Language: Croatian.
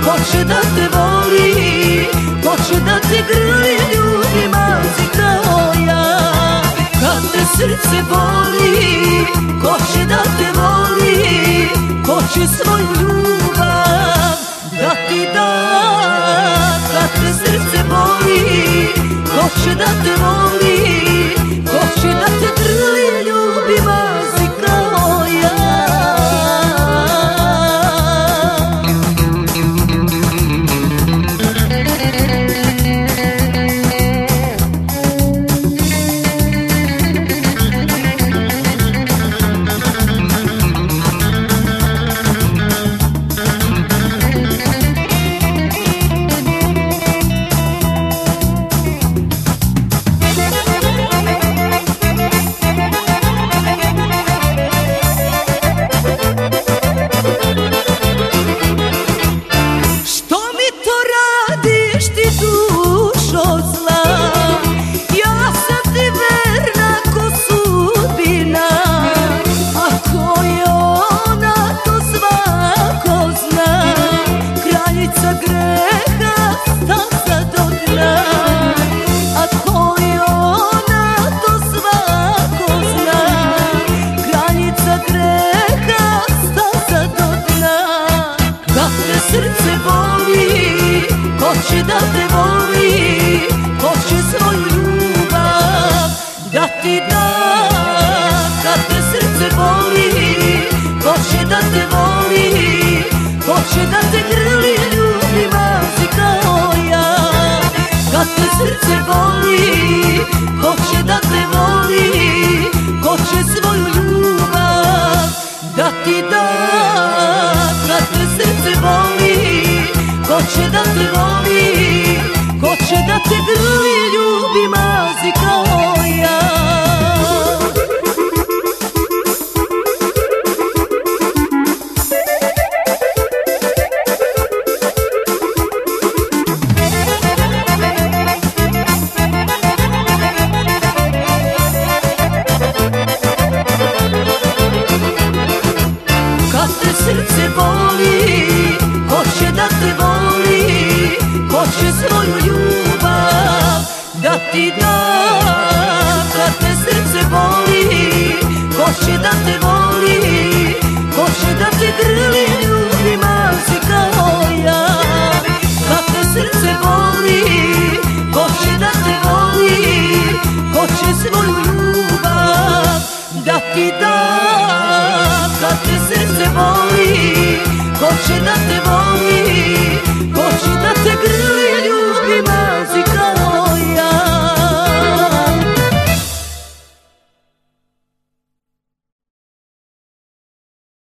ko će da te voli, ko će da te grli, ljubi, mazi kao ja. Kad te srce boli, ko će da te voli, ko će svoju ljubav da ti da. Kad te srce boli, ko će da te voli, ko će da te grli, ljubi, mazi kao ja. Srce boli, ko će da te voli, ko će svoju ljubav da ti da. Kad te srce boli, ko će da te voli, ko će da te grli, ljubi, mazi kao ja. Kad te srce boli, ko će da te voli, ko će svoju ljubav da ti da. Kad te srce boli, ko će da te voli, ko će da te grli, ljubi, mazi kao ja. Kad te srce boli, ko će da te voli, ko će svoju ljubav da ti da. Kad te srce boli, ko će da te voli, ko će da te grli, ljubi, mazi kao ja. Kad te srce boli, ko će da te voli, ko će svoju ljubav da ti da. Kad te srce boli, ko će da